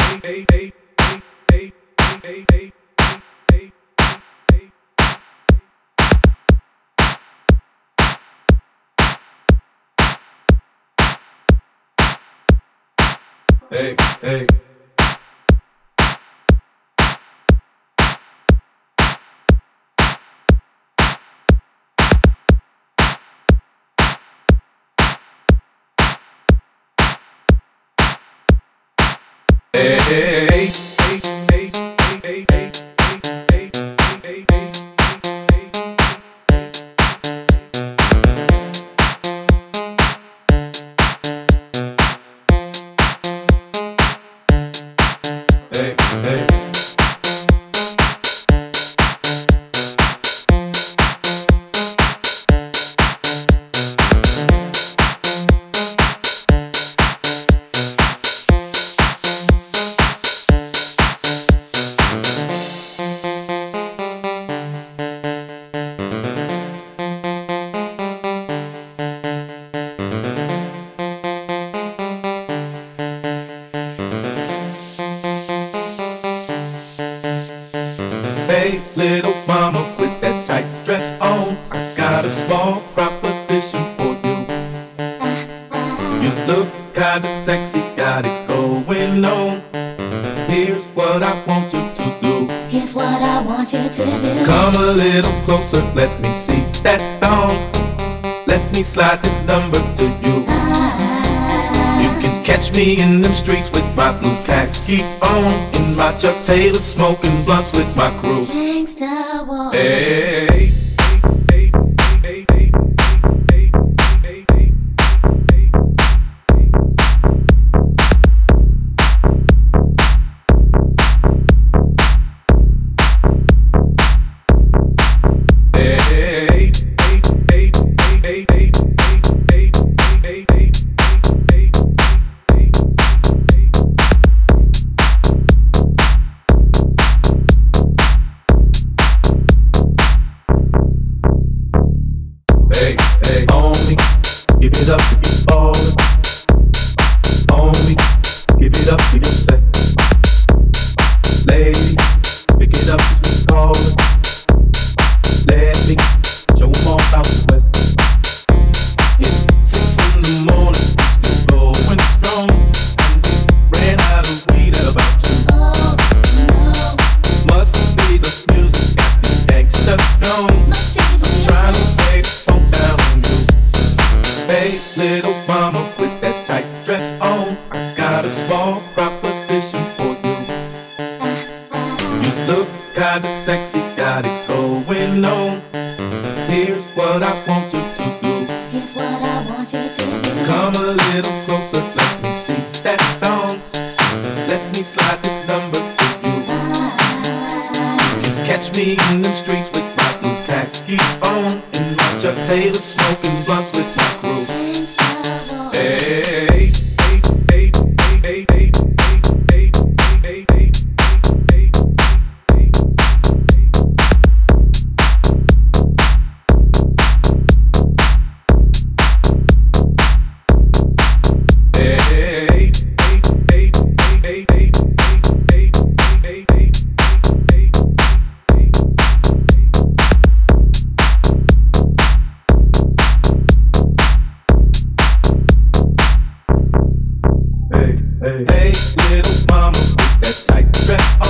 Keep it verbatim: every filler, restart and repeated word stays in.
Hey, hey. Hey, hey, hey, hey, hey, hey, hey, hey, hey. Hey, hey. Hey, little mama with that tight dress on, I got a small proposition for you. You look kinda sexy, got it going on. Here's what I want you to do. Here's what I want you to do. Come a little closer, let me see that thong. Let me slide this number to you. You can catch me in them streets with my blue khakis on, in my Chuck Taylor, smoking blunts with my crew. Gangsta war. Hey. Hey, hey, homie, give it up if you ballin'. Homie, give it up for yourself. Lady, pick it up, it's me callin'. Let me show 'em all out the west. It's six in the morning, still going strong. Ran out of weed at about two. Oh, no. Must be the music got the gangsta gone. Must be the Trying to play the phone down on you. Hey, little mama with that tight dress on, I got a small proposition for you. You look kinda sexy, got it going on. Here's what I want you to do. Here's what I want you to do. Come a little closer, let me see that thong. Let me slide this number to you. You can catch me in them streets with my blue khakis on, in my Chuck Taylor, smoking blunts with my crew. Gangsta war. Hey, hey, hey, hey, hey, hey, hey, hey, hey, Hey, little mama with that tight dress